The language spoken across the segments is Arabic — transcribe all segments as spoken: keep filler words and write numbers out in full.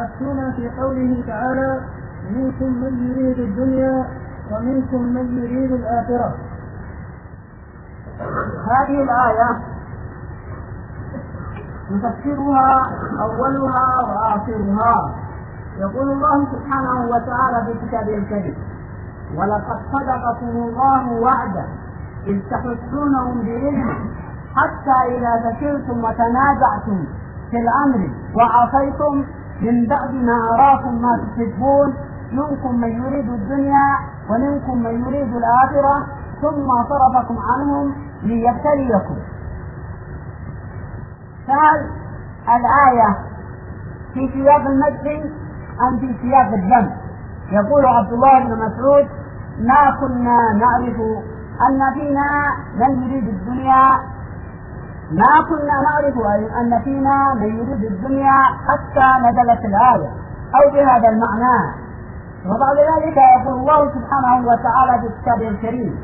يتعكسون في قوله تعالى: منكم من يريد الدنيا ومنكم من يريد الآخرة. هذه الآية نفسرها أولها وآخرها. يقول الله سبحانه وتعالى في كتابه الكريم: ولقد صدقكم الله وعده إذ تحسونهم بإذنه حتى إذا فشلتم وتنازعتم في الأمر وعصيتم من بعد ما أراكم ما تحبون منكم من يريد الدنيا ومنكم من يريد الآخرة ثم صرفكم عنهم ليبتليكم. فهل الآية في سياق المدح أم في سياق الذم؟ يقول عبد الله بن مسعود: ما كنا نعرف أن فينا من يريد الدنيا ما كنا نعرف أن فينا من يريد الدنيا حتى نزلت الآية، أو بهذا المعنى. وبعد ذلك يقول الله سبحانه وتعالى في كتابه الكريم: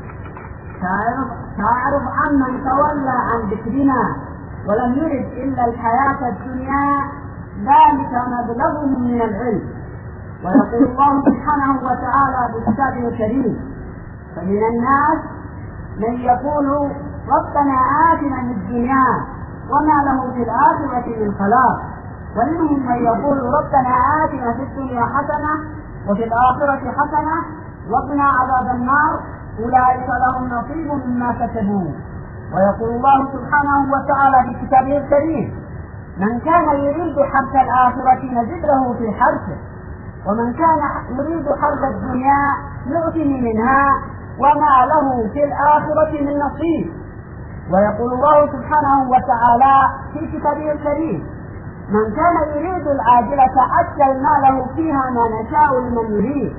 تعرف عمن تولى عن ذكرنا ولم يرد إلا الحياة الدنيا ذلك مبلغهم من العلم. ويقول الله سبحانه وتعالى في كتابه الكريم: فمن الناس من يقول ربنا آتنا في الدنيا وما له في الآخرة من خلاق، ومنهم من يقول ربنا آتنا في الدنيا حسنة وفي الآخرة حسنة وقنا عذاب النار أولئك لهم نصيب مما كسبوا. ويقول الله سبحانه وتعالى في كتابه الكريم: من كان يريد حرث الآخرة نزد له في حرثه ومن كان يريد حرث الدنيا نؤته منها وما له في الآخرة من نصيب. ويقول الله سبحانه وتعالى في كتابه الكريم: من كان يريد العاجلة عجلنا له فيها ما نشاء لمن يريد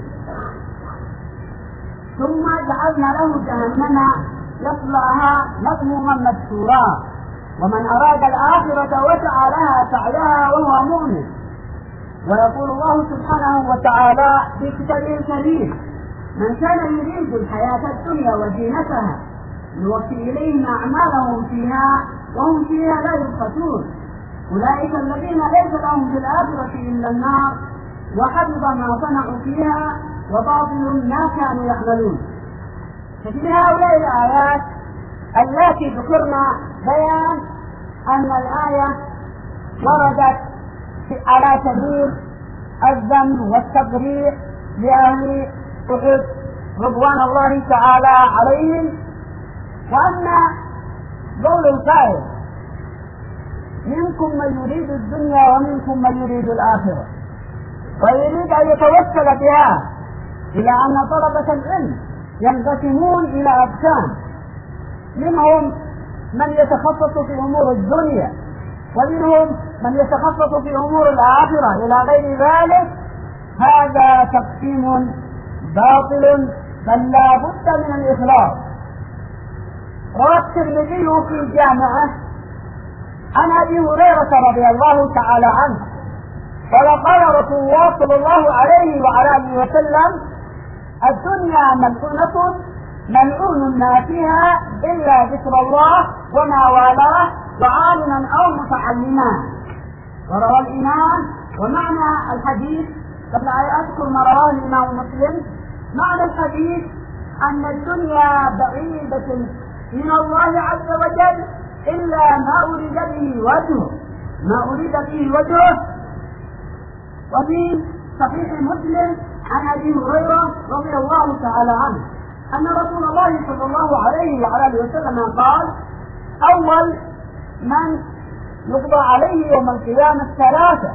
ثم جعلنا له جهنم يصلعها مذموما مدحورا ومن أراد الآخرة وسعى لها سعيها وهو مؤمن. ويقول الله سبحانه وتعالى في كتابه الكريم: من كان يريد الحياة الدنيا وزينتها نوفي إليهم أعمالهم فيها وهم فيها لا يبخسون أولئك الذين ليس لهم في الآخرة إلا النار وحبط ما صنعوا فيها وباطل ما كانوا يعملون. ففي هؤلاء الآيات التي ذكرنا بيان أن الآية وردت على سبيل الذم والتبرير لأهل أحد رضوان الله تعالى عليهم، وأن قول القائل: منكم من يريد الدنيا ومنكم من يريد الآخرة، ويريد أن يتوسل بها إلى أن طلبة العلم ينقسمون إلى أقسام: منهم من يتخصص في أمور الدنيا ومنهم من يتخصص في أمور الآخرة إلى غير ذلك. هذا تقسيم باطل بل لا بد من الإخلاص. روى الترمذي في جامعه عن أبي هريرة رضي الله تعالى عنه قال: قال رسول الله صلى الله عليه وعلى آله وسلم: الدنيا ملعونة ملعون ما فيها إلا ذكر الله وما والاه وعالما أو متعلما. وروى الإمام ومعنى الحديث قبل أن أذكر ما رواه الإمام مسلم: معنى الحديث أن الدنيا بعيدة من الله عز وجل إلا ما أريد به وجهه ما أريد به وجهه. وفي صحيح مسلم عن أبي هريرة رضي الله تعالى عنه أن رسول الله صلى الله عليه وعلى آله وسلم قال: أول من يقضى عليه يوم القيامة ثلاثة: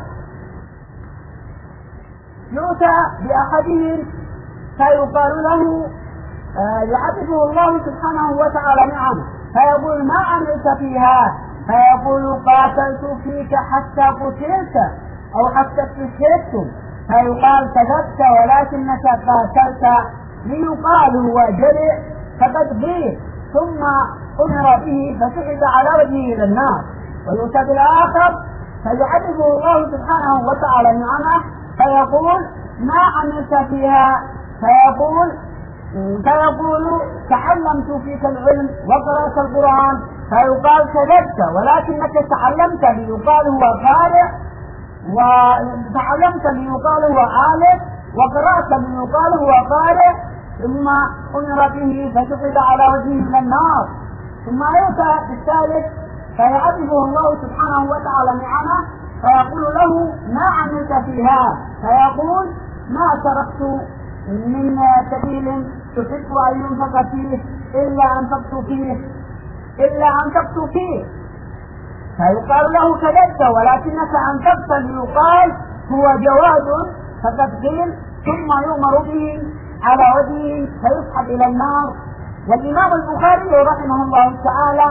يؤتى بأحدهم فيقال له آه يعرفه الله سبحانه وتعالى نعمه فيقول: ما عملت فيها؟ فيقول: قاتلت فيك حتى قتلت أو حتى استشهدت. فيقال: كذبت ولكنك قاتلت. ليقال: هو جرئ فقد قيل. ثم أمر به فسحب على وجهه إلى النار. ويؤتى بالآخر فيعرفه الله سبحانه وتعالى نعمه فيقول: ما عملت فيها؟ فيقول فيقول: تعلمت فيك العلم وقرأت القرآن. فيقال: كذبت ولكنك تعلمت. ليقال: هو قارئ وتعلمت ليقال هو عالم، وقرأت ليقال هو قارئ، ثم أمر به فسقط على وجهه من النار، ثم يؤتى بالثالث فيعذبه الله سبحانه وتعالى نعمه فيقول له ما عملت فيها؟ فيقول ما تركت من سبيل تحب أن ينفق فيه إلا أنفقت فيه إلا أنفقت فيه فيقال له كذبت ولكنك أنفقت ليقال هو جواد فقد قيل، ثم يؤمر به على وجهه فيسحب إلى النار. والإمام البخاري رحمه الله تعالى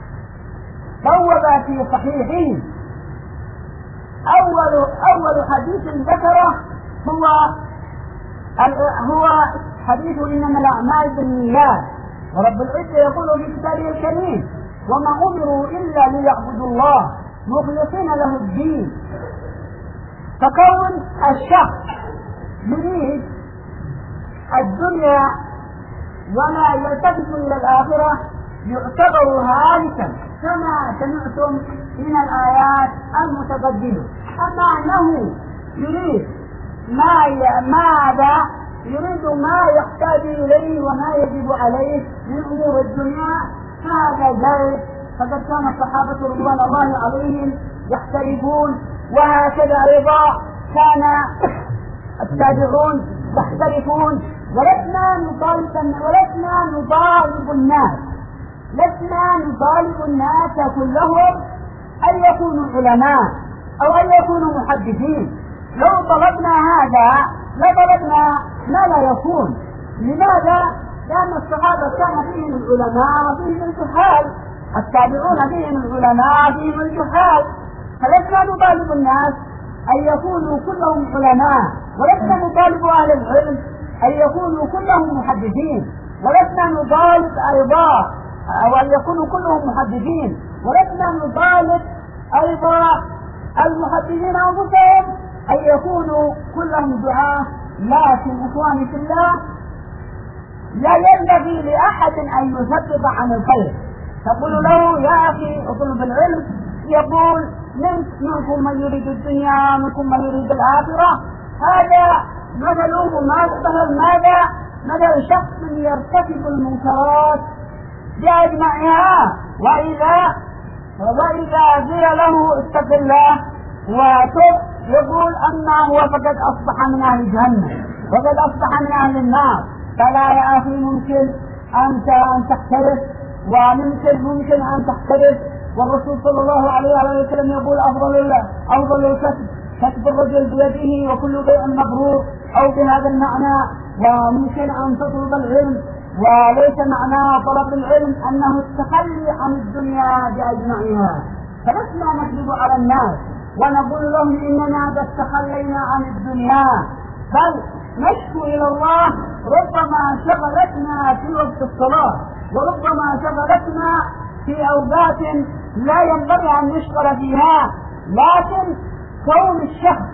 بوب في صحيحه أول أول حديث ذكره هو هو حديث إنما الأعمال بالنيات، ورب العزة يقول في كتابه الكريم وما أمروا إلا ليعبدوا الله مخلصين له الدين. فكون الشخص يريد الدنيا ولا يلتفت إلى الآخرة يعتبر هالكا كما سمعتم من الآيات المتقدمة. أما أنه يريد ما ي... ماذا يريد ما يحتاج إليه وما يجب عليه من أمور الدنيا هذا جائز، فقد كان الصحابة رضوان الله عليهم يختلفون، وهكذا أيضا كان التابعون يختلفون. ولسنا نطالب ولسنا نطالب الناس لسنا نطالب الناس كلهم أن يكونوا علماء أو أن يكونوا محدثين. لو طلبنا هذا لطلبنا ما لا يكون. لماذا؟ لأن الصحابة كان فيهم العلماء وفيهم الجهال، التابعون فيهم العلماء وفيهم الجهال، فلسنا نطالب الناس أن يكونوا كلهم علماء، ولسنا نطالب أهل العلم أن يكونوا كلهم محدثين، ولسنا نطالب أيضا أو أن يكونوا كلهم محدثين، ولسنا نطالب أيضا المحدثين أنفسهم أن يكونوا كلهم دعاة. لكن إخواني في الله لا ينبغي لأحد أن يثبت عن الخير. تقول له يا أخي اطلب العلم، يقول منكم من يريد الدنيا منكم من يريد الآخرة. هذا مثله مثل ماذا؟ مثل شخص يرتكب المنكرات بأجمعها، وإذا وإذا قيل له اتق الله وتب يقول أما هو فقد أصبح من أهل جهنم وقد أصبح من أهل النار. فلا يا أخي ممكن أنت أن تحترس، وممكن ممكن أن تحترس. والرسول صلى الله عليه وسلم يقول أفضل أفضل الكسب كسب الرجل بيده وكل بيع مبرور، أو بهذا المعنى. وممكن أن تطلب العلم، وليس معنى طلب العلم أنه التخلي عن الدنيا بأجمعها. فلسنا نكذب على الناس ونقول لهم إننا قد تخلينا عن الدنيا، بل نشكو إلى الله ربما شغلتنا في وقت الصلاة، وربما شغلتنا في أوقات لا ينبغي أن نشغل فيها. لكن كون الشخص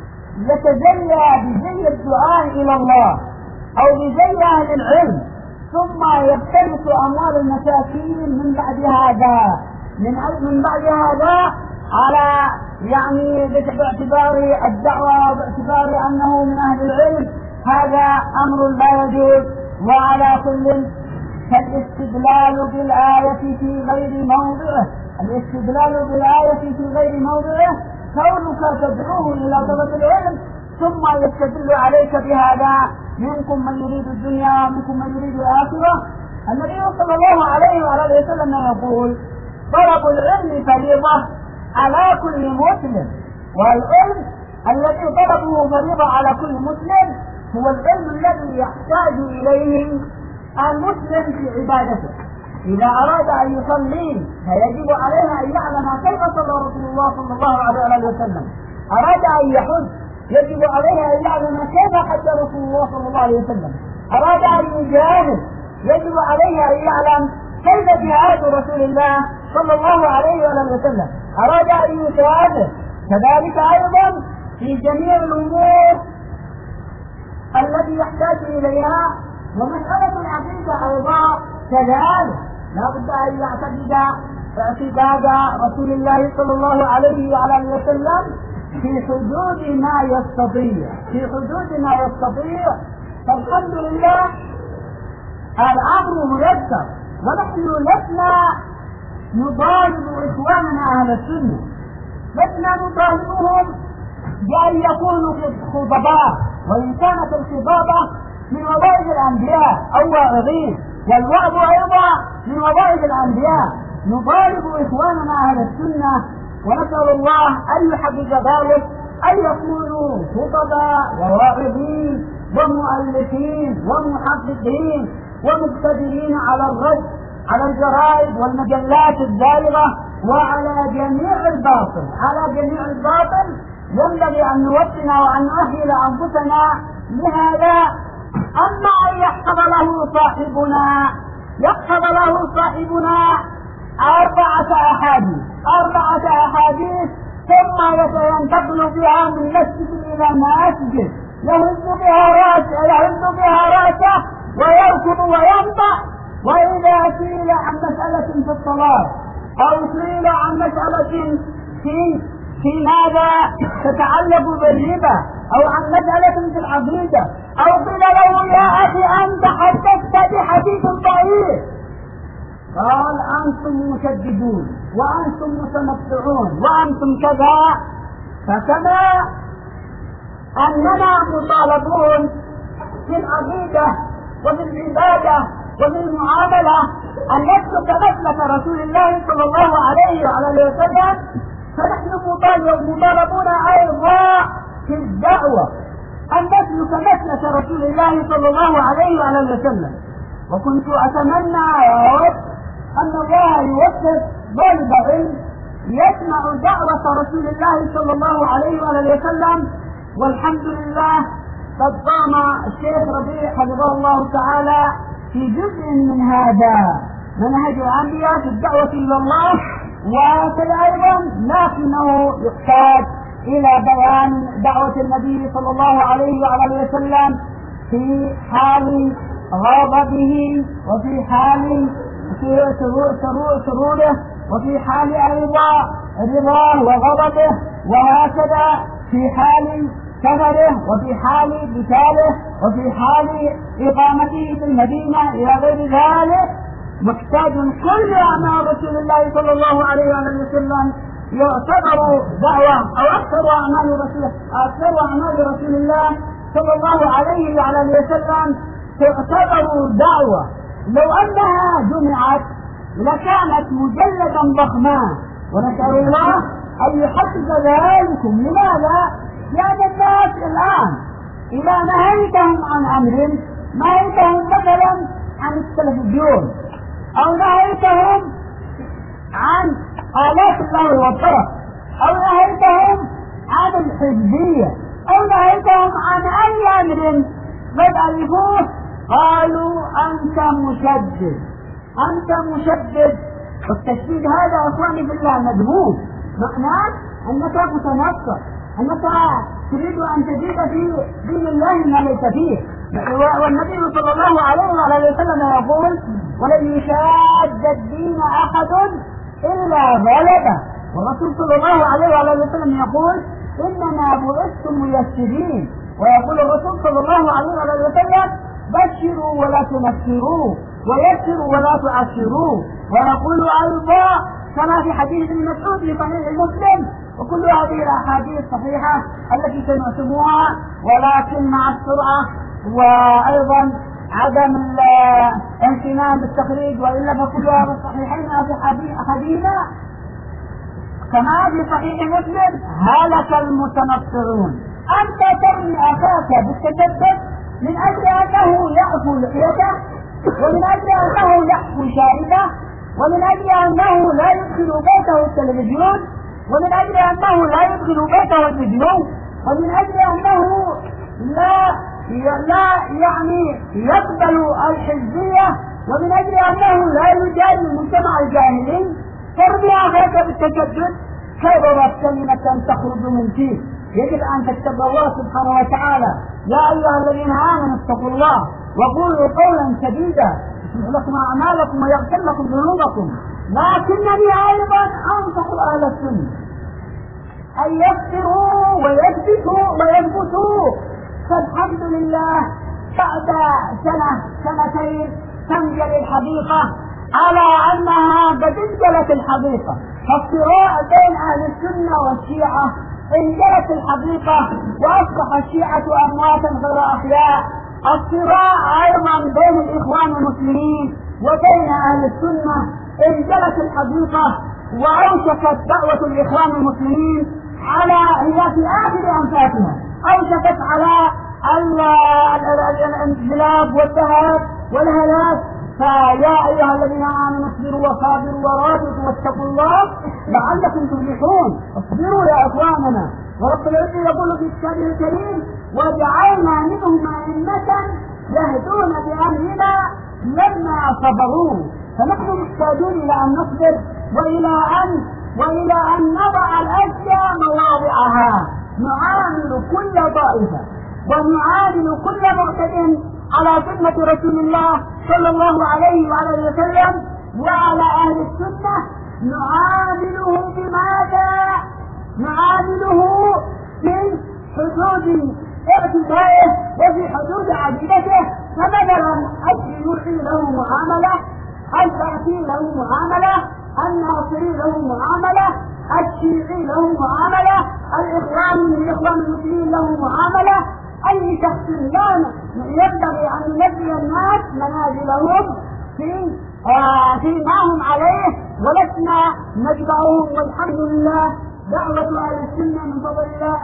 يتجلى بزي الدعاء إلى الله أو بزي أهل العلم ثم يبتلس أموال المساكين من بعد هذا من من بعد هذا على يعني باعتبار الدعوة وباعتبار أنه من أهل العلم، هذا أمر لا يجوز. وعلى كل فالاستدلال بالآية في غير موضعه الاستدلال بالآية في غير موضعه كونك تدعوه إلى طلب العلم ثم يستدل عليك بهذا منكم من يريد الدنيا ومنكم من يريد الآخرة. النبي صلى الله عليه وآله وسلم يقول طلب العلم فريضة على كل مسلم، والعلم الذي طلبه فريضة على كل مسلم هو العلم الذي يحتاج إليه المسلم في عبادته. إذا أراد أن يصلي فيجب عليه أن يعلم كيف صلى رسول الله صلى الله عليه وسلم. أراد أن يحج يجب عليه أن يعلم كيف حج رسول الله صلى الله عليه وسلم. أراد أن يجاهد يجب عليه أن يعلم كيف جهاد رسول الله صلى الله عليه وسلم. أراد أن يسافر كذلك أيضا في جميع الأمور التي يحتاج إليها. ومسألة العقيدة أيضا كذلك لا بد أن يعتقد اعتقاد رسول الله صلى الله عليه وسلم في حدود ما يستطيع في حدود ما يستطيع فالحمد لله الأمر ميسر، ونحن لسنا نطالب إخواننا أهل السنة، لسنا نطالبهم بأن يكونوا خطباء، وإن كانت الخطابة من وظائف الأنبياء أو واعظين، والوعظ أيضا من وظائف الأنبياء. نطالب إخواننا أهل السنة ونسأل الله أن يحقق ذلك، أن يكونوا خطباء وواعظين ومؤلفين ومحققين ومقتدرين على الرد على الجرائد والمجلات الزائغة وعلى جميع الباطل على جميع الباطل. ينبغي أن نوطن وأن نؤهل أنفسنا لهذا. أما أن يحفظ له صاحبنا يحفظ له صاحبنا أربعة أحاديث أربعة أحاديث ثم ينتقل بها من مسجد إلى مسجد، يهز بها رأسه يهز بها رأسه ويركض وينطع، وإذا سئل عن مسألة في الصلاة أو سئل عن مسألة في في ماذا تتعلق بالربا أو عن مسألة في العقيدة أو قيل له يا أخي أنت حدثت بحديث ضعيف، قال أنتم مشددون وأنتم متمتعون وأنتم كذا. فكما أننا مطالبون في العقيدة وفي العبادة وفي المعاملة أن نسلك مسلك رسول الله صلى الله عليه وعلى وسلم، فنحن مطالبون أيضا في الدعوة أن نسلك مسلك رسول الله صلى الله عليه وعلى وسلم. وكنت أتمنى يا رب أن الله يوفق طالب علم يسمع دعوة رسول الله صلى الله عليه وعلى وسلم. والحمد لله قد قام الشيخ ربيع حفظه الله تعالى في جزء من هذا منهج الأنبياء في الدعوة إلى الله، وكذا أيضا لكنه يحتاج إلى بيان دعوة النبي صلى الله عليه وعلى وسلم في حال غضبه وفي حال سروره وفي حال أيضا رضاه وغضبه، وهكذا في حال سفره وفي حال قتاله وفي حال إقامته في المدينة إلى غير ذلك. محتاج كل أعمال رسول الله صلى الله عليه وسلم يعتبر دعوة أو أكثر أعمال رسول أكثر أعمال رسول الله صلى الله عليه وعلى وسلم تعتبر دعوة. لو أنها جمعت لكانت مجلدا ضخما، ونسأل الله أن يحقق ذلكم. لماذا؟ لأن الناس الآن إذا نهيتهم عن أمر، نهيتهم مثلا عن التلفزيون أو نهيتهم عن آلات اللهو والطرب أو نهيتهم عن الحزبية أو نهيتهم عن أي أمر قد ألفوه قالوا أنت مشدد أنت مشدد. والتشديد هذا أخواني بالله مذموم، معناه أنك متنصر، أنك تريد أن تزيد في دين الله ما ليس فيه. والنبي صلى الله عليه وسلم يقول ولن يشاد الدين أحد إلا غلبه. والرسول صلى الله عليه وسلم يقول إنما بعثتم ميسرين، ويقول الرسول صلى الله عليه وسلم بشروا ولا تنفروا ويسروا ولا تعسروا. ويقول أيضا كما في حديث ابن مسعود في صحيح مسلم، وكل هذه الأحاديث صحيحة التي سمعتموها، ولكن مع السرعة وأيضا عدم الاهتمام بالتخريج، وإلا فكلها في الصحيحين أو في أحاديثنا كما في صحيح مسلم هلك المتنصرون. أنت ترمي أخاك بالتشدد من أجل أنه يعفو لحيته، ومن أجل أنه يحفو شاربه، ومن أجل أنه لا يدخل بيته التلفزيون، ومن أجل أنه لا يدخل بيته الفيديو، ومن أجل أنه لا لا يعني يقبل الحزبية، ومن أجل أنه لا يجادل المجتمع الجاهلي. ترمي أخاك بالتشدد كبرت كلمة تخرج من فيه. يجب أن تتقوا الله سبحانه وتعالى. يا أيها الذين آمنوا اتقوا الله وقولوا قولا سديدا يصلح لكم أعمالكم ويغفر لكم ذنوبكم. لكنني أيضا أنصح أهل السنة أن يصبروا ويثبتوا ويثبتوا. فالحمد لله بعد سنة سنتين تنجلي الحقيقة على أنها قد انجلت الحقيقة. فالصراع بين أهل السنة والشيعة انجلت الحقيقة وأصبح الشيعة أمواتا غير أحياء. الصراع أيضا بين الإخوان المسلمين وبين أهل السنة انجلت الحقيقة وأوشكت دعوة الإخوان المسلمين على هي في آخر أنفاسها، أوشكت على الانقلاب والذهاب والهلاك. فيا أيها الذين آمنوا اصبروا وصابروا ورابطوا واتقوا الله لعلكم تفلحون. اصبروا يا إخواننا. ورب العزة يقول في كتابه الكريم: وجعلنا منهم أئمة يهدون بأمرنا لما صبروا. فنحن محتاجون إلى أن نصبر وإلى أن وإلى أن نضع الأشياء مواضعها، نعامل كل طائفة ونعامل كل معتد على سنة رسول الله صلى الله عليه وعلى وسلم وعلى أهل السنة نعامله بماذا؟ نعامله في حدود اعتدائه وفي حدود عقيدته. فمثلا الشيوعي له معاملة، البعثي له معاملة، الناصري له معاملة، الشيعي له معاملة، الإخوان من الإخوان المسلمين له معاملة. أي شخص لا ينبغي أن ينبه الناس منازلهم في آه في ما هم عليه ولسنا نتبعهم. والحمد لله دعوة أهل السنة من فضل الله.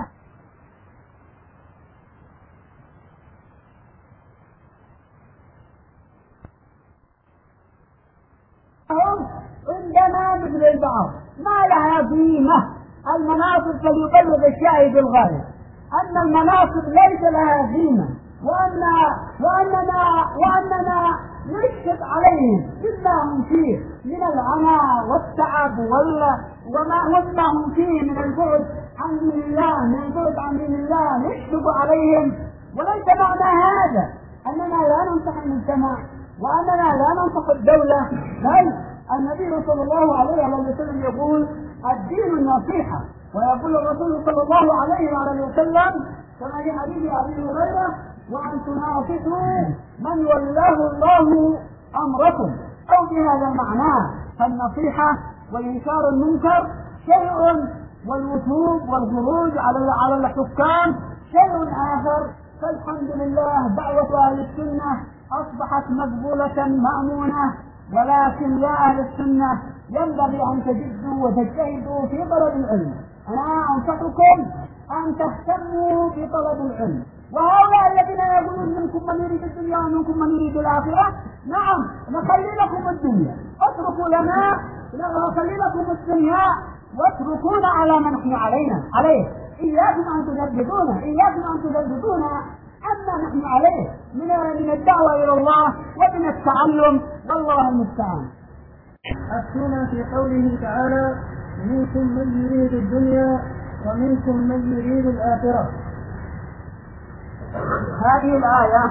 عندنا مثل البعض ما لها قيمة. المناصب فليبلغ الشاهد الغائب أن المناصب ليس لها قيمة، وأن وأننا وأننا نشهد عليهم بما هم فيه من العناء والتعب ولا وما هم فيه من البعد عن دين الله، من البعد عن دين الله نشهد عليهم. وليس معنى هذا أننا لا ننصح المجتمع وأننا لا ننصح الدولة، بل النبي صلى الله عليه وسلم يقول: الدين النصيحة. ويقول الرسول صلى الله عليه وسلم كما في حديث أبي هريرة: وأن تناصحوا من ولاه الله أمركم. أو بهذا المعنى فالنصيحة وإنكار المنكر شيء، والوثوق والخروج على على الحكام شيء آخر. فالحمد لله دعوة أهل السنة أصبحت مقبولة مأمونة. ولكن يا أهل السنة ينبغي أن تجدوا وتجتهدوا في طلب العلم. أنا أنصحكم أن تهتموا بطلب العلم. وهؤلاء الذين يقولون منكم من يريد الدنيا ومنكم من يريد الآخرة، نعم نخلي لكم الدنيا، اتركوا لنا نخلي لكم الدنيا واتركونا على ما نحن علينا عليه. إياكم أن تجددونا إياكم أن تجددونا عما نحن عليه من من الدعوة إلى الله ومن التعلم، والله المستعان. أفتونا في قوله تعالى: منكم من يريد الدنيا ومنكم من يريد الآخرة. هذه الآية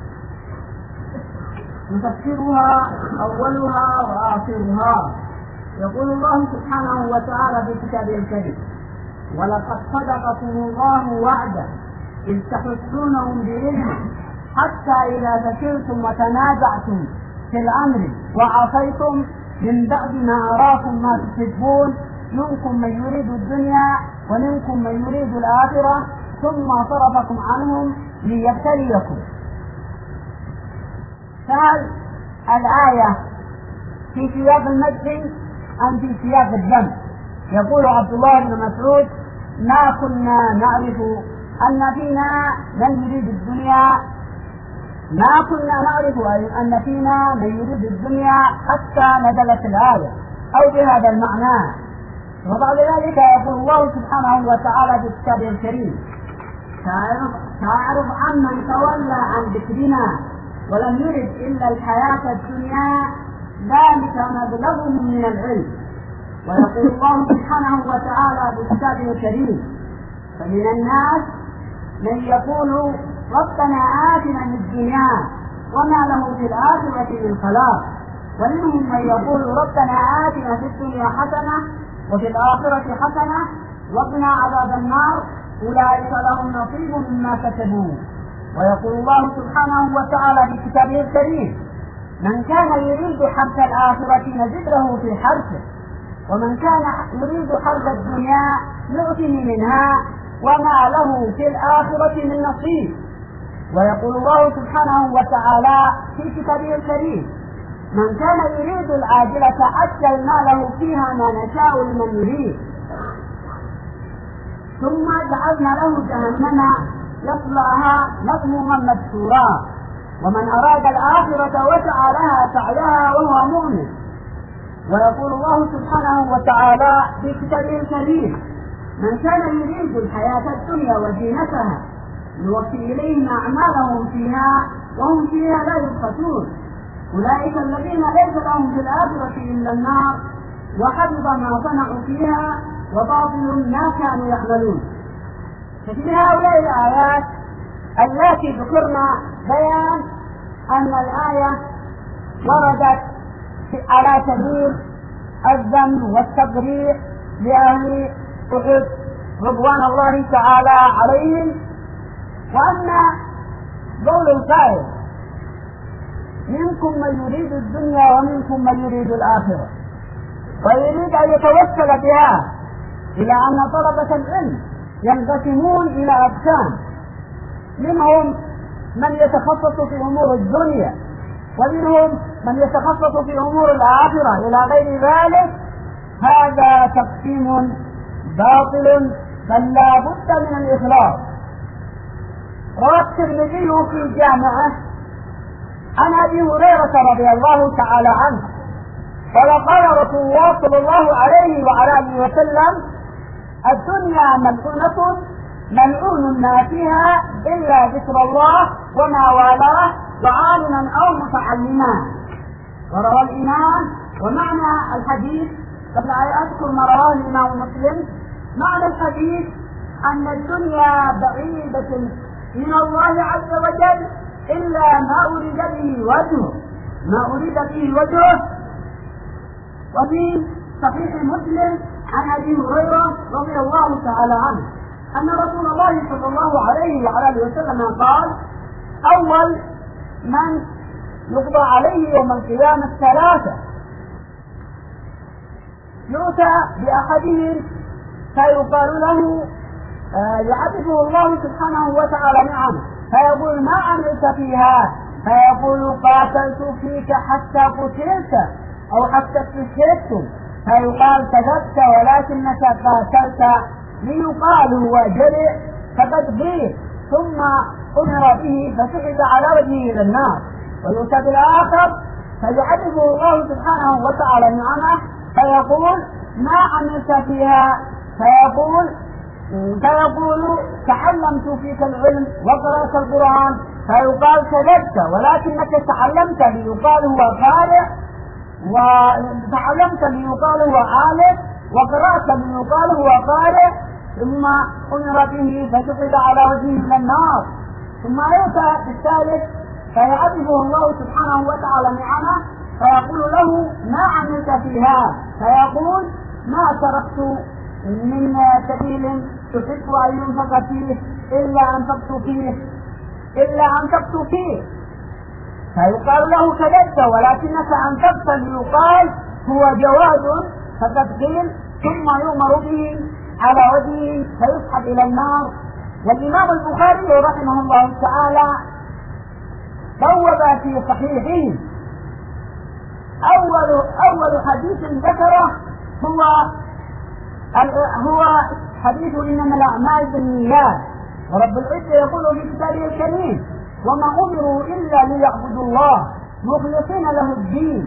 نفسرها أولها وآخرها. يقول الله سبحانه وتعالى في كتابه الكريم: ولقد صدقكم الله وعده إذ تحسونهم بإذنه حتى إذا فشلتم وتنازعتم في الأمر وعصيتم من بعد ما أراكم ما تحبون منكم من يريد الدنيا ومنكم من يريد الآخرة ثم صرفكم عنهم ليبتليكم. فهل الآية في سياق المدح أم في سياق الذم؟ يقول عبد الله بن مسعود: ما كنا نعرف أن فينا من يريد الدنيا ما كنا نعرف أن فينا من يريد الدنيا حتى نزلت الآية، أو بهذا المعنى. وبعد ذلك يقول الله سبحانه وتعالى في كتابه الكريم: تعرف عمن تولى عن ذكرنا ولم يرد إلا الحياة الدنيا ذلك مبلغهم من العلم. ويقول الله سبحانه وتعالى في كتابه الكريم: فمن الناس من يقول ربنا آتنا في الدنيا وما له في الآخرة من خلاق، ومنهم من يقول ربنا آتنا في الدنيا حسنة وفي الآخرة حسنة وقنا عذاب النار أولئك لهم نصيب مما كسبوا. ويقول الله سبحانه وتعالى في كتابه الكريم: من كان يريد حرث الآخرة نزد له في حرثه، ومن كان يريد حرث الدنيا نؤته منها وما له في الآخرة من نصيب. ويقول الله سبحانه وتعالى في كتابه الكريم: من كان يريد العاجلة عجلنا له فيها ما نشاء لمن يريد ثم جعلنا له جهنم يصلعها مذموما مدحورا ومن أراد الآخرة وسعى لها سعيها وهو مؤمن. ويقول الله سبحانه وتعالى في كتابه الكريم: من كان يريد الحياة الدنيا وزينتها نوفي إليهم أعمالهم فيها وهم فيها لا يبخسون. أولئك الذين ليس لهم في الآخرة إلا النار وحبط ما صنعوا فيها وباطل ما كانوا يعملون. ففي هؤلاء الآيات التي ذكرنا بيان أن الآية وردت على سبيل الذم والتبرير لأهل أحد رضوان الله تعالى عليهم، وأن قول القائل: منكم من يريد الدنيا ومنكم من يريد الآخرة، ويريد أن يتوسل بها إلى أن طلبة العلم ينقسمون إلى أقسام، منهم من يتخصص في أمور الدنيا ومنهم من يتخصص في أمور الآخرة إلى غير ذلك. هذا تقسيم باطل بل لا بد من الإخلاص. روى الترمذي في جامعه عن أبي هريرة رضي الله تعالى عنه قال: قال رسول الله صلى الله عليه وعلى آله وسلم: الدنيا ملعونة ملعون ما فيها إلا ذكر الله وما والاه وعالما أو متعلما. وروى الإمام ومعنى الحديث قبل أن أذكر ما رواه الإمام مسلم: معنى الحديث أن الدنيا بعيدة من الله عز وجل إلا ما أريد به وجهه ما أريد به وجهه. وفي صحيح مسلم عن أبي هريرة رضي الله تعالى عنه أن رسول الله صلى الله عليه وعلى آله وسلم قال: أول من يقضى عليه يوم القيامة ثلاثة: يؤتى بأحدهم فيقال له آه يعرفه الله سبحانه وتعالى نعمه فيقول: ما عملت فيها؟ فيقول: قاتلت فيك حتى قتلت أو حتى استشهدت. فيقال: كذبت ولكنك قاتلت. ليقال: هو جرئ فقد قيل. ثم أمر به فسحب على وجهه إلى النار. ويؤتى بالآخر فيعرفه الله سبحانه وتعالى نعمه فيقول: ما عملت فيها؟ فيقول فيقول تعلمت فيك العلم وقرأت القرآن. فيقال: كذبت ولكنك تعلمت. ليقال: هو قارئ. وتعلمت ليقال: هو عالم. وقرأت ليقال: هو قارئ. ثم أمر به فسحب على وجهه إلى النار. ثم يؤتى بالثالث فيعرفه الله سبحانه وتعالى نعمه فيقول له: ما عملت فيها؟ فيقول: ما تركت من سبيل تحب أن ينفق فيه إلا أنفقت فيه إلا أنفقت فيه. فيقال له: كذبت ولكنك أنفقت. ليقال: هو جواد فقد قيل. ثم يؤمر به على وجهه فيسحب إلى النار. والإمام البخاري رحمه الله تعالى بوب في صحيحه أول أول حديث ذكره هو هو حديث إنما الأعمال بالنيات. ورب العزة يقول في كتابه الكريم: وما أمروا إلا ليعبدوا الله مخلصين له الدين.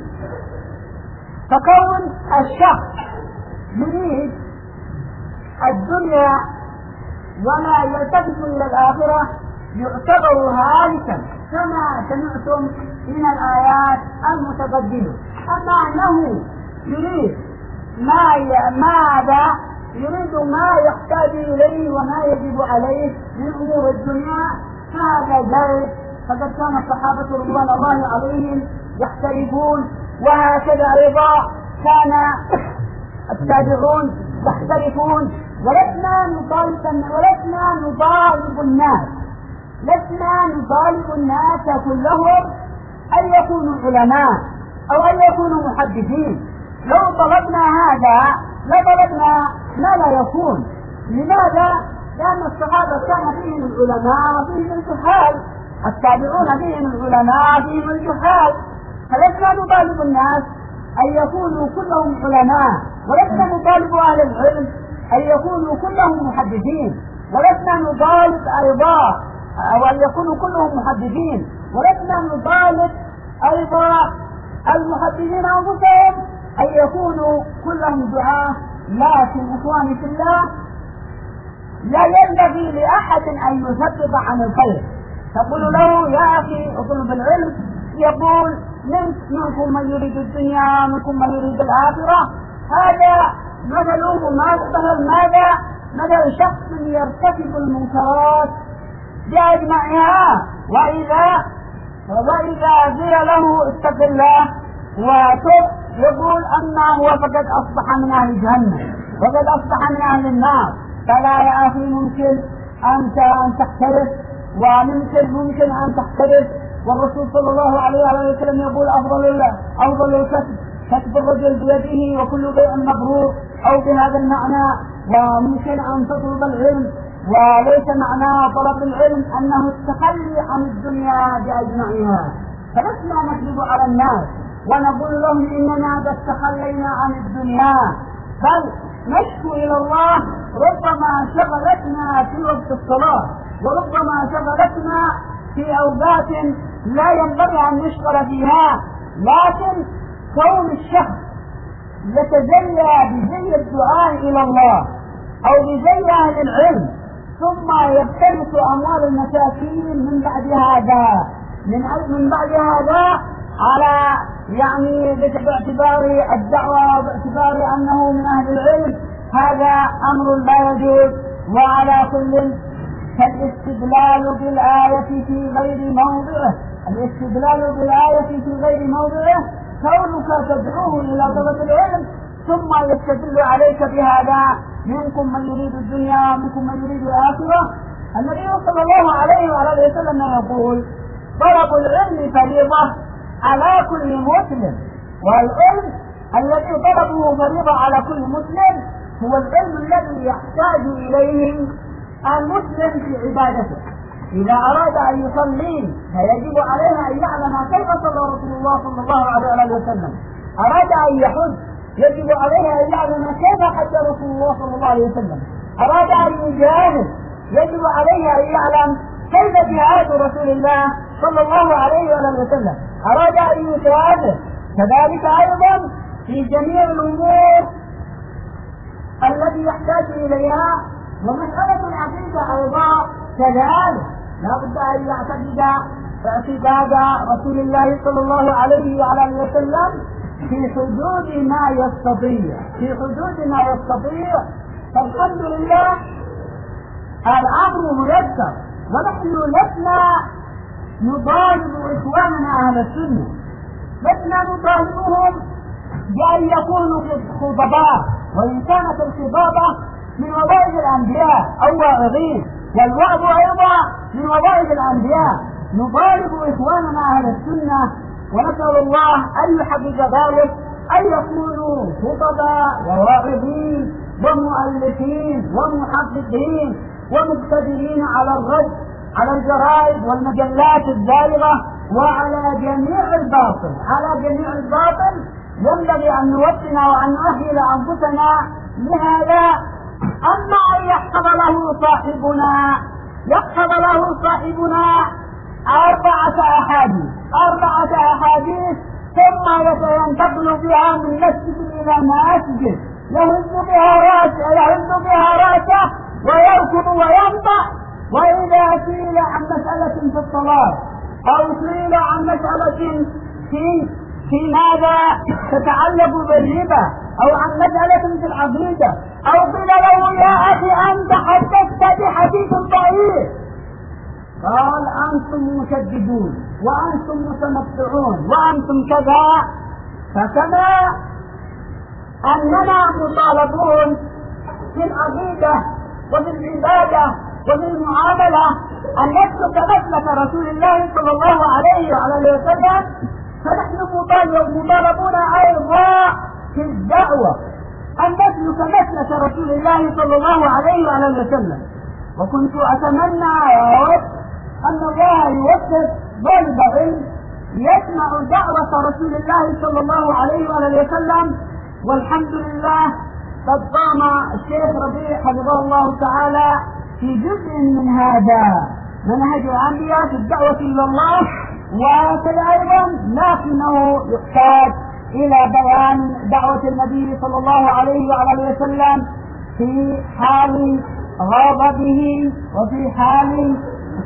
فكون الشخص يريد الدنيا ولا يلتفت إلى الآخرة يعتبر هالكا كما سمعتم من الآيات المتقدمة. أما أنه يريد ما ي... ماذا يريد ما يحتاج إليه وما يجب عليه من أمور الدنيا فهذا جائز. فقد كان الصحابة رضوان الله عليهم يحترفون، وهكذا أيضا كان التابعون يحترفون ولسنا نطالب ولسنا نطالب الناس لسنا نطالب الناس كلهم أن يكونوا علماء أو أن يكونوا محدثين. لو طلبنا هذا لطلبنا ما لا يكون. لماذا؟ لأن الصحابة كان فيهم العلماء وفيهم الجهال، التابعون فيهم العلماء فيهم الجهال، فلسنا نطالب الناس أن يكونوا كلهم علماء، ولسنا نطالب أهل العلم أن يكونوا كلهم محدثين، ولسنا نطالب أيضا أو أن يكونوا كلهم محدثين، ولسنا نطالب أيضا المحدثين أنفسهم أن يكونوا كلهم دعاة. لكن إخواني في الله، لا ينبغي لأحد أن يثبت عن الخير. تقول له يا أخي اطلب العلم، يقول منكم من يريد الدنيا منكم من يريد الآخرة. هذا مثله مثل ماذا؟ مثل شخص يرتكب المنكرات بأجمعها، وإذا وإذا قيل له اتق الله وتب يقول أما هو فقد أصبح من أهل جهنم وقد أصبح من أهل النار. فلا يا أخي ممكن أنت أن تحترف، وممكن ممكن أن تحترف. والرسول صلى الله عليه وسلم يقول أفضل أفضل الكسب كسب الرجل بيده وكل بيع مبرور، أو بهذا المعنى. وممكن أن تطلب العلم، وليس معنى طلب العلم أنه التخلي عن الدنيا بأجمعها. فلسنا نكذب على الناس ونقول لهم إننا قد تخلينا عن الدنيا، بل نشكو إلى الله ربما شغلتنا في وقت الصلاة، وربما شغلتنا في أوقات لا ينبغي أن نشغل فيها. لكن كون الشخص يتجلى بزي الدعاء إلى الله أو بزي أهل العلم ثم يبتلس أموال المساكين من بعد هذا من من بعد هذا على يعني باعتبار الدعوة وباعتبار أنه من أهل العلم، هذا أمر لا يجوز. وعلى كل فالاستدلال بالآية في غير موضعه الاستدلال بالآية في غير موضعه كونك تدعوه إلى طلب العلم ثم يستدل عليك بهذا منكم من يريد الدنيا منكم من يريد الآخرة. النبي صلى الله عليه وآله وسلم يقول طلب العلم فريضة على كل مسلم، والعلم الذي طلبه فريضة على كل مسلم هو العلم الذي يحتاج إليه المسلم في عبادته. إذا أراد أن يصلي فيجب عليه أن يعلم كيف صلى رسول الله صلى الله عليه وسلم. أراد أن يحج يجب عليه أن يعلم كيف حج رسول الله صلى الله عليه وسلم. أراد أن يجاهد يجب عليه أن يعلم كيف جهاد رسول الله صلى الله عليه وسلم. أراد أن يجاهد كذلك أيضا في جميع الأمور التي يحتاج إليها. ومسألة العقيدة أيضا كذلك لا بد أن يعتقد اعتقاد رسول الله صلى الله عليه وعلى وسلم في حدود ما يستطيع في حدود ما يستطيع فالحمد لله الأمر ميسر. ونحن لسنا نطالب إخواننا أهل السنة، لسنا نطالبهم بأن يكونوا خطباء، وإن كانت الخطابة من وظائف الأنبياء أو واعظين، والوعظ أيضا من وظائف الأنبياء. نطالب إخواننا أهل السنة ونسأل الله أن يحقق ذلك أن يكونوا خطباء وواعظين ومؤلفين ومحققين ومقتدرين على الرد على الجرائد والمجلات الزائغة وعلى جميع الباطل على جميع الباطل. ينبغي أن نوطن وأن نؤهل أنفسنا لهذا. أما أن يحفظ له صاحبنا يحفظ له صاحبنا أربعة أحاديث أربعة أحاديث ثم ينتقل بها من مسجد إلى مسجد يهز بها رأسه يهز بها رأسه ويركض وينطق. وإذا سئل عن مسألة في الصلاة أو سئل عن مسألة في في ماذا تتعلق بالربا أو عن مسألة في العقيدة أو قيل له يا أخي أنت حدثت بحديث ضعيف، قال أنتم مشددون وأنتم متمتعون وأنتم كذا. فكما أننا مطالبون في العقيدة وفي العبادة وفي المعاملة أن نسلك مسلك رسول الله صلى الله عليه وعلى وسلم، فنحن مطالبون أيضا في الدعوة أن نسلك مسلك رسول الله صلى الله عليه وعلى وسلم. وكنت أتمنى يا رب أن الله يوفق طالب علم يسمع دعوة رسول الله صلى الله عليه وعلى وسلم. والحمد لله قد قام الشيخ ربيع حفظه الله تعالى في جزء من هذا منهج الأنبياء في الدعوة إلى الله، وكذا أيضا لكنه يحتاج إلى بيان دعوة النبي صلى الله عليه وعلى وسلم في حال غضبه وفي حال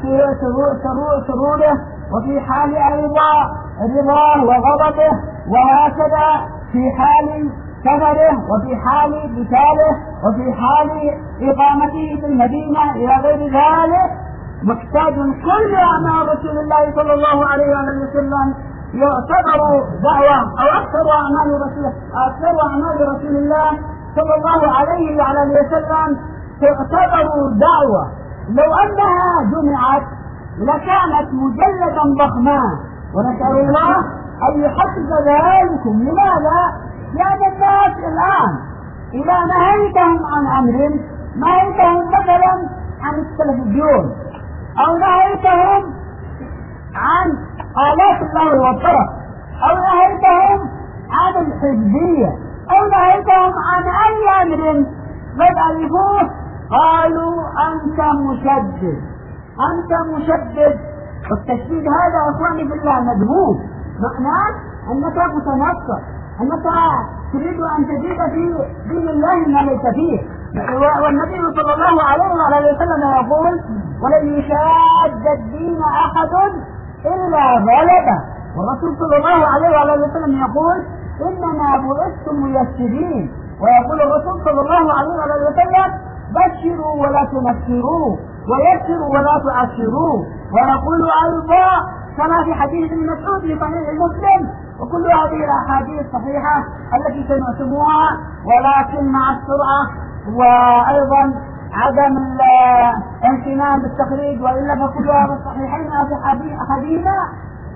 سروره وفي حال أيضا رضاه وغضبه، وهكذا في حال سفره وفي حال قتاله وفي حال إقامته في المدينة إلى غير ذلك. محتاج كل أعمال رسول الله صلى الله عليه وسلم يعتبر دعوة، أو أكثر أعمال رسول أكثر أعمال رسول الله صلى الله عليه وسلم تعتبر دعوة. لو أنها جمعت لكانت مجلدا ضخما، ونسأل الله أن يحفظ ذلكم. لماذا؟ لأن الناس الآن إذا نهيتهم عن أمر، نهيتهم مثلا عن التلفزيون، أو نهيتهم عن آلات اللهو والطرب، أو نهيتهم عن الحزبية، أو نهيتهم عن أي أمر قد ألفوه قالوا أنت مشدد أنت مشدد. والتشديد هذا أخواني بالله مذموم، معناه أنك متنصر، أنك تريد أن تزيد في دين الله ما ليس فيه. والنبي صلى الله عليه وسلم يقول ولن يشاد الدين أحد إلا غلبه. والرسول صلى الله عليه وسلم يقول إنما بعثتم ميسرين. ويقول الرسول صلى الله عليه وسلم بشروا ولا تنفروا ويسروا ولا تعسروا. ونقول أيضا كما في حديث ابن مسعود في صحيح مسلم، وكل هذه الأحاديث صحيحة التي سمعتموها، ولكن مع السرعة وأيضا عدم الاهتمام بالتخريج، وإلا فكلها في الصحيحين في حديثنا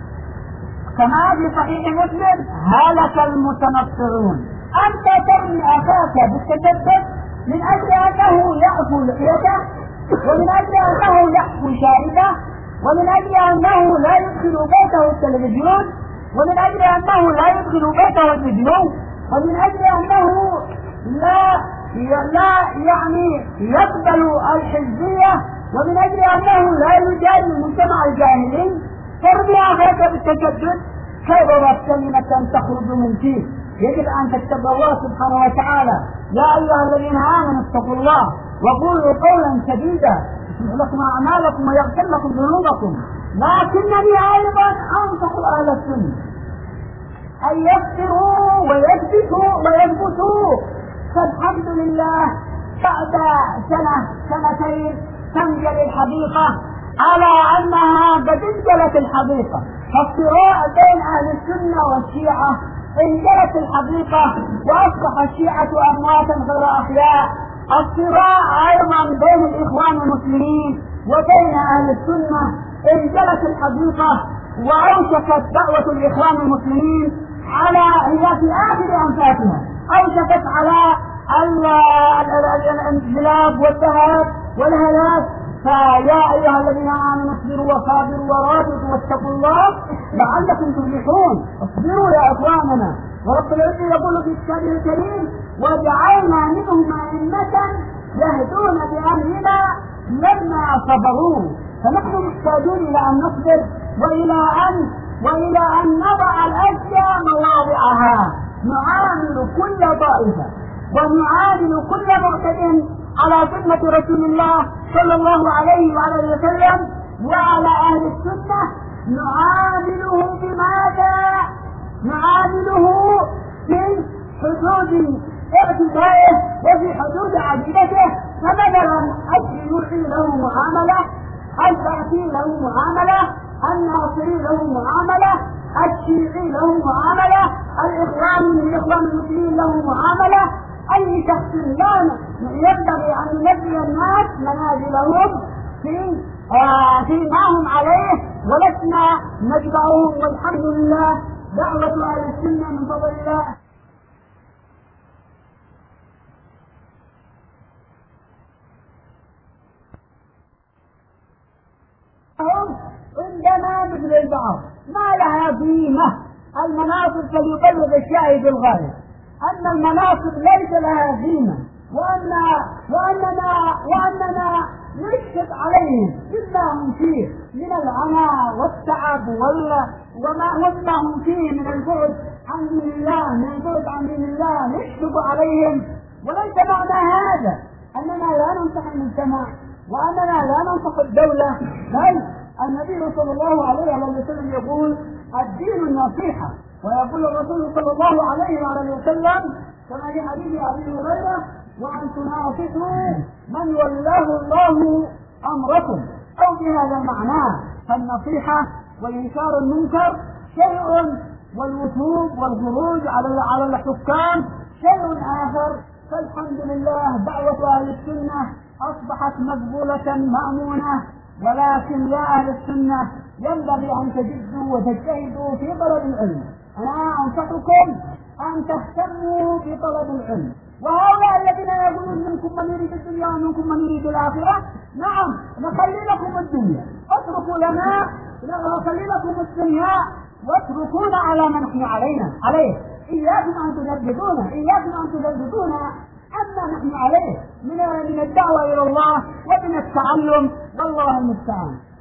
كما في صحيح مسلم هلك المتنصرون. أنت ترمي أخاك بالتشدد من أجل أنه يعفو لحيته، ومن أجل أنه يحفو شاربه، ومن أجل أنه لا يدخل بيته التلفزيون، ومن أجل أنه لا يدخل بيته الفيديو، ومن أجل أنه لا لا يعني يقبل الحزبية، ومن أجل أنه لا يجادل المجتمع الجاهلي. ترمي أخاك بالتشدد كبرت كلمة تخرج من فيه. يجب أن تتقوا الله سبحانه وتعالى. يا أيها الذين آمنوا اتقوا الله وقولوا قولا سديدا يصلح لكم أعمالكم ويغفر لكم ذنوبكم. لكنني أيضا أنصح أهل السنة أن يصبروا ويثبتوا ويثبتوا. فالحمد لله بعد سنة سنتين تنجلي الحقيقة على أنها قد انجلت الحقيقة. فالصراع بين أهل السنة والشيعة انجلت الحقيقة، وأصبح الشيعة أمواتا غير أحياء. الصراع أيضا بين الإخوان المسلمين وبين أهل السنة انجلت الحقيقة، وأوشكت دعوة الإخوان المسلمين على هي في آخر أنفاسها، أوشكت على الانقلاب والذهاب والهلاك. فيا أيها الذين آمنوا اصبروا وصابروا ورابطوا واتقوا الله لعلكم تفلحون. اصبروا يا إخواننا. ورب العزة يقول في كتابه الكريم وجعلنا منهم أئمة يهدون بأمرنا لما صبروا. فنحن محتاجون إلى أن نصبر، وإلى أن وإلى أن نضع الأشياء مواضعها، نعامل كل طائفة ونعامل كل معتد على سنة رسول الله صلى الله عليه وعلى وسلم وعلى أهل السنة. نعامله بماذا؟ نعامله في حدود اعتدائه وفي حدود عقيدته. فمثلا الشيوعي له معاملة، البعثي له معاملة، الناصري له معاملة، الشيعي له معاملة، الإخوان من الإخوان المسلمين له معاملة. أي شخص لا ينبغي أن ننبه الناس منازلهم في آه في ما هم عليه، ولسنا نتبعهم، والحمد لله دعوة أهل السنة من فضل الله. عندنا مثل البعض ما لها قيمة، المناصب فليبلغ الشاهد الغائب، أن المناصب ليس لها قيمة، وأن وأننا وأننا نشفق عليهم مما هم فيه من العناء والتعب وما وما هم فيه من البعد عن دين الله، من البعد عن دين الله نشفق عليهم. وليس معنى هذا أننا لا ننصح المجتمع وأننا لا ننصح الدولة، بل النبي صلى الله عليه وسلم يقول الدين النصيحة، ويقول الرسول صلى الله عليه وسلم كما في حديث أبي هريرة وأن تناصحوا من ولاه الله أمركم، أو بهذا المعنى. فالنصيحة وإنكار المنكر شيء، والوثوق والخروج على على الحكام شيء آخر. فالحمد لله دعوة أهل السنة أصبحت مقبولة مأمونة، ولكن يا أهل السنة ينبغي أن تجدوا وتجتهدوا في طلب العلم. أنا أنصحكم أن تهتموا بطلب العلم. وهؤلاء الذين يقولون منكم من يريد الدنيا ومنكم من يريد الآخرة، نعم نخلي لكم الدنيا، اتركوا لنا نخلي لكم الدنيا واتركونا على ما نحن علينا عليه. إياكم أن تجددونا إياكم أن تجددونا عما نحن عليه من من الدعوة إلى الله ومن التعلم، والله المستعان.